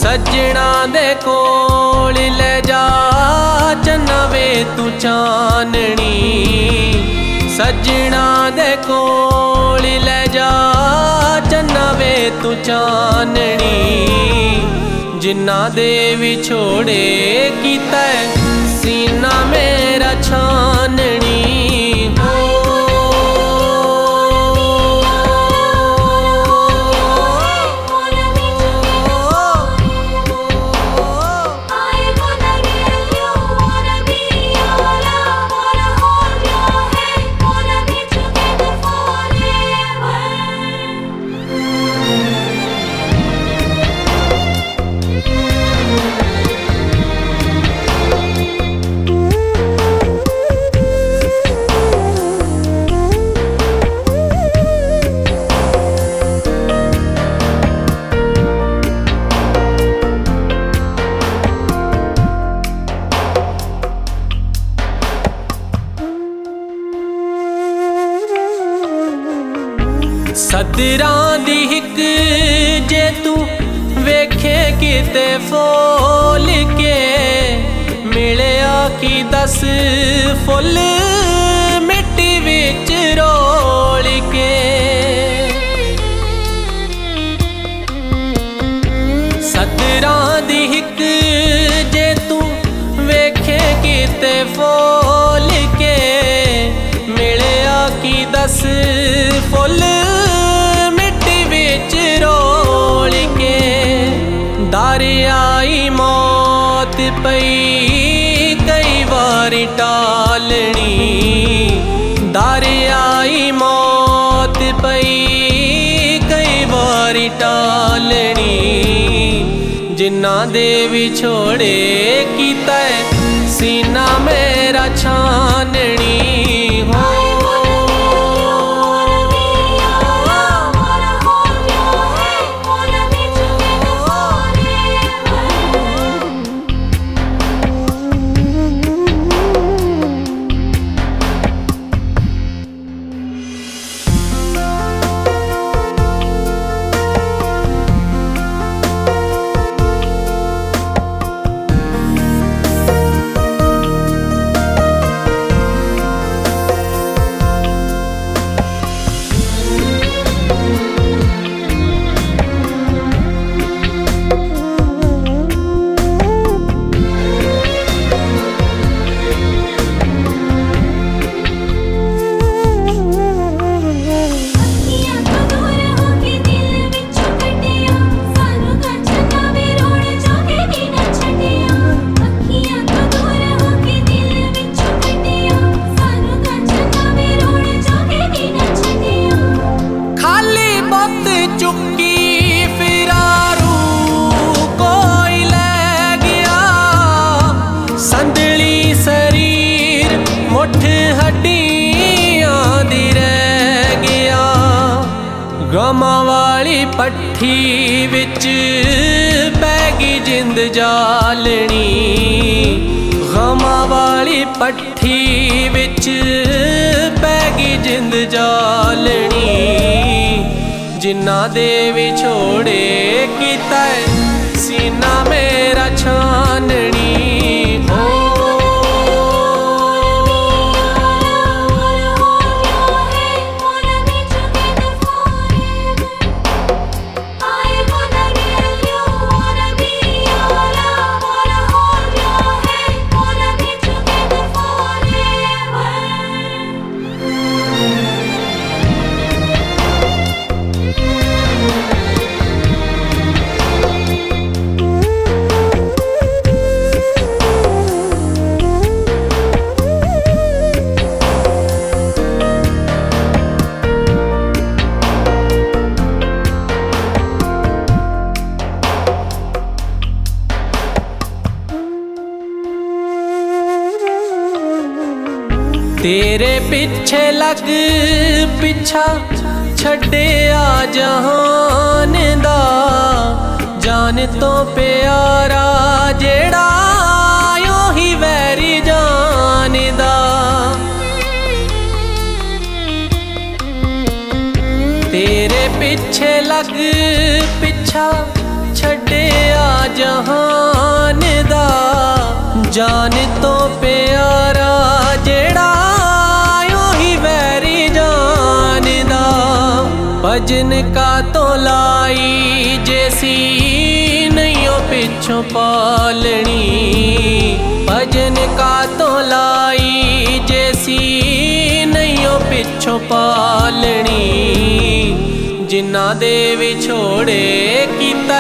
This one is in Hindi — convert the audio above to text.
सजना दे कोल ले जा चन्ना वे तू चाननी। सजना दे कोल ले जा चन्ना वे तू चाननी। जिन्ना दे विछोड़े कीता सीना मेरा छाननी। सदरां दी हिक जे तू वेखे किते फोल के मिलिया की दस फुल मिट्टी विच रोल के। सदरां दी हिक जे तू वेखे किते फोल के मिलिया की दस फुल दरियाई मौत पई कई बारी टालनी। दरियाई मौत पई कई बारी टालनी। जिन्ना दे विछोड़े कीता सीना मेरा छाननी। हो गमां वाली पट्ठी विच पैगी जिंद जालनी। गमां वाली पट्ठी विच पैगी जिंद जालनी। जिन्ना दे विछोड़े कीता सीना मेरा छाननी। हो तेरे पिछे लग पिछा छड्डिया जहान दा। जान तो प्यारा जेड़ा यूं ही वैरी जान दा। तेरे पिछे लग पिछा छड्डिया जहान दा जान तो प्यारा जेड़ा ओही वैरी जान दा भजन का तो लाई जैसी नहीं ओ पिछों पालनी भजन का तो लाई जैसी नहीं ओ पिछों पालनी जिन्ना दे विछोड़े कीता